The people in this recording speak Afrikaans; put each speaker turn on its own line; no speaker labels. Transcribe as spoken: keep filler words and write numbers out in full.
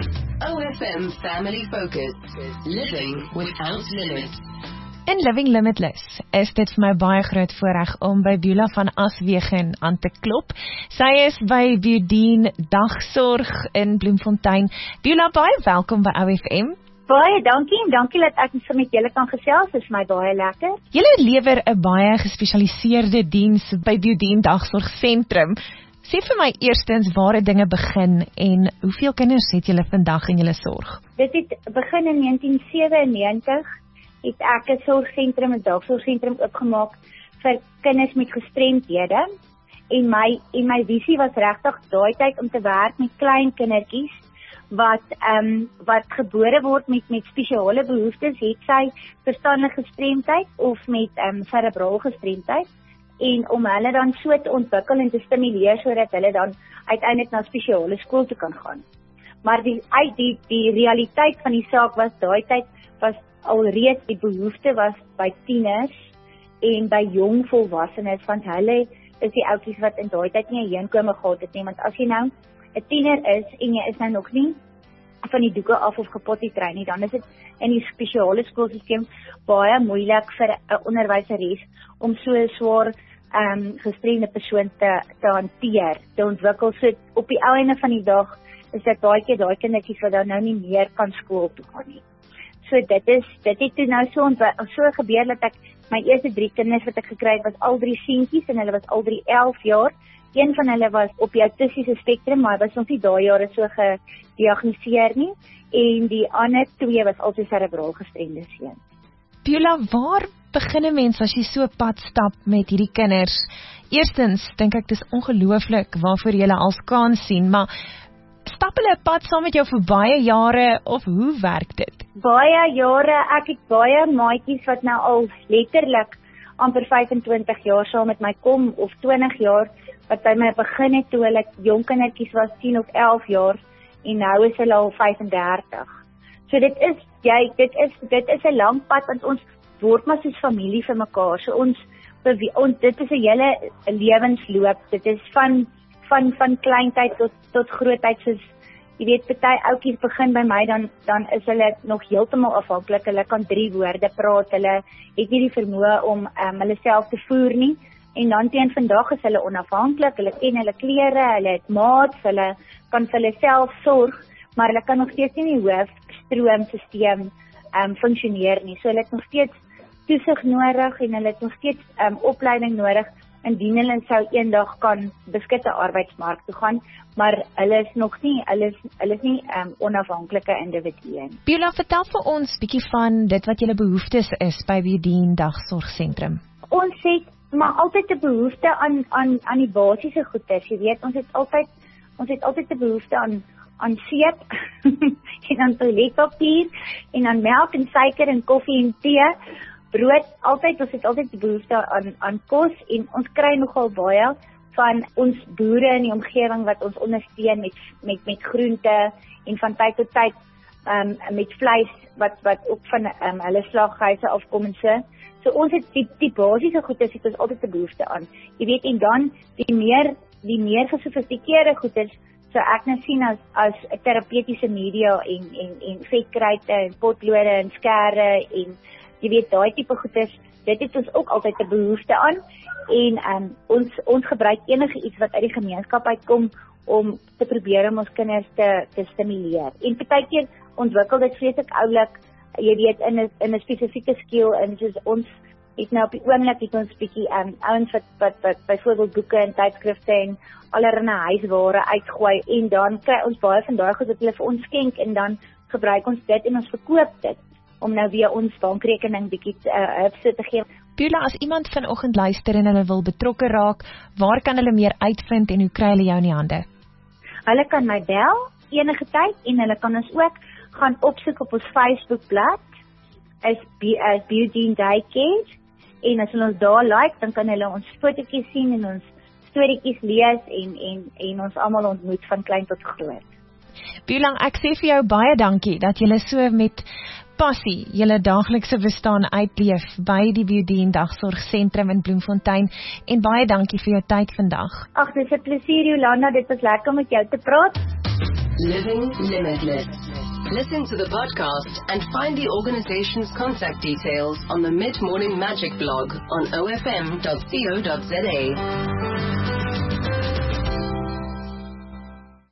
O F M Family Focus. Living without limits.
In Living Limitless is dit vir my baie groot voorreg om by Beulah van Aswegen aan te klop. Sy is by Beaudien Dagsorg in Bloemfontein. Beulah, baie welkom by O F M.
Baie dankie en dankie dat ek so met julle kan gesels. Dit is my baie lekker.
Julle lewer 'n baie gespesialiseerde diens by Beaudien Dagsorg Sentrum. Sê vir my eerstens waar het dinge begin en hoeveel kinders het julle vandag in julle sorg?
Dit het begin in negentien sewennegentig. Het ek 'n sorgsentrum, 'n dagsorgsentrum oopgemaak vir kinders met gestremdhede. En my en my visie was regtig daai tyd om te werk met klein kindertjies wat ehm um, wat gebore word met met spesiale behoeftes, het sy verstandelike gestremdheid of met ehm um, cerebraal gestremdheid, en om hulle dan so te ontwikkel en te stimuleer sodat hulle dan uiteindelik na spesiale skool toe kan gaan. Maar die uit die die realiteit van die saak was daai tyd was alreeds die behoefte was by tieners en by jong volwassenes, want hulle is die oudjies wat in daai tyd nie 'n heenkome gehad het nie, want as jy nou 'n tiener is en jy is nou nog nie van die doeke af of gepotty train nie, dan is dit in die spesiale skoolstelsel baie moeilik vir 'n onderwyseres om so 'n swaar ehm um, gestremde persoon te te hanteer, te ontwikkel. So op die ou einde van die dag is dit baie keer daai kindertjies wat dan nou nie meer kan skool toe gaan nie. So dit is, dit het toe nou so, so gebeur dat ek, my eerste drie kinders wat ek gekry het, was al drie seentjies en hulle was al drie elf jaar. Een van hulle was op die autistiese spektrum, maar was ons nie daai jare so gediagnoseer nie. En die ander twee was altyd cerebraal gestremde seuns.
Beulah, waar begin 'n mens as jy so pad stap met hierdie kinders? Eerstens, dink ek dis ongelooflik waarvoor jy als kan sien, maar stap hulle 'n pad saam met jou vir baie jare, of hoe werk dit?
Baie jare, ek het baie maatjies wat nou al letterlik amper vyfentwintig jaar saam met my kom, of twintig jaar, wat by my begin het toe hulle jong kindertjies was, tien of elf jaar, en nou is hulle al vyfendertig. So dit is, jy, dit is, dit is 'n lang pad, want ons word maar soos familie vir mekaar, so ons, ons dit is 'n hele lewensloop, dit is van, van, van kleintyd tot, tot grootheid, soos, jy weet, party ouetjies begin by my, dan, dan is hulle nog heeltemal afhanklik, hulle kan drie woorde praat, hulle het nie die vermoë om um, hulle self te voer nie, en dan teen vandag is hulle onafhanklik, hulle ken hulle klere, hulle het maats, hulle kan vir hulle self sorg, maar hulle kan nog steeds nie in die hoofstroomstelsel um, funksioneer nie, so hulle het nog steeds toesig nodig, en hulle het nog steeds um, opleiding nodig, indien hulle sou eendag kan beskitte arbeidsmark toe gaan, maar hulle is nog nie, hulle is, hulle is nie um, onafhanklike individue.
Beulah, vertel vir ons bietjie van dit wat julle behoeftes is by Beaudien Dagsorgsentrum.
Ons het maar altyd 'n behoefte aan aan aan die basiese goeder. Jy weet, ons het altyd ons het altyd 'n behoefte aan aan seep en aan toiletpapier en aan melk en suiker en koffie en tee. Brood, altyd, ons het altyd die behoefte aan, aan kos, en ons kry nogal baie van ons boere in die omgewing wat ons ondersteun met, met, met groente, en van tyd tot tyd um, met vleis, wat, wat ook van um, hulle slaghuise afkom en so. So ons het die, die basiese goedes het ons altyd 'n behoefte aan. Jy weet, en dan die meer, die meer gesofistikeerde goedes, so ek nou sien as, as terapeutiese media, en, en, en vetkruite, en potlode, en skere, en jy weet, daai tipe goedes, dit het ons ook altyd 'n behoefte aan, en um, ons, ons gebruik enige iets wat uit die gemeenskap uitkom, om te probeer om ons kinders te, te stimuleer. En partykeer ontwikkel dit vreeslik oulik, jy weet, in 'n in 'n spesifieke skill, en soos ons het nou op die oomblik het ons bietjie um, ouens wat, wat, wat byvoorbeeld boeke en tydskrifte en allerlei huisware uitgooi, en dan kry ons baie van daai goed wat hulle vir ons skenk, en dan gebruik ons dit en ons verkoop dit, om nou weer ons bankrekening bietjie uh, hupse te gee.
Beulah, as iemand vanoggend luister en hulle wil betrokke raak, waar kan hulle meer uitvind en hoe kry hulle jou in die hande?
Hulle kan my bel enige tyd, en hulle kan ons ook gaan opsoek op ons Facebookblad as, as Beaudien Daycare, en as hulle ons daar like, dan kan hulle ons fotootjies sien en ons storieetjies lees, en, en, en ons almal ontmoet van klein tot groot.
Beulah, ek sê vir jou baie dankie dat jy so met passie julle daaglikse bestaan uitleef by die Beaudien Dagsorgsentrum in Bloemfontein, en baie dankie vir jou tyd vandag.
Ag, dis 'n plesier, Jolanda, dit was lekker om met jou te praat.
Living Limitless. Listen to the podcast and find the organization's contact details on the Mid Morning Magic blog on o f m dot co dot z a.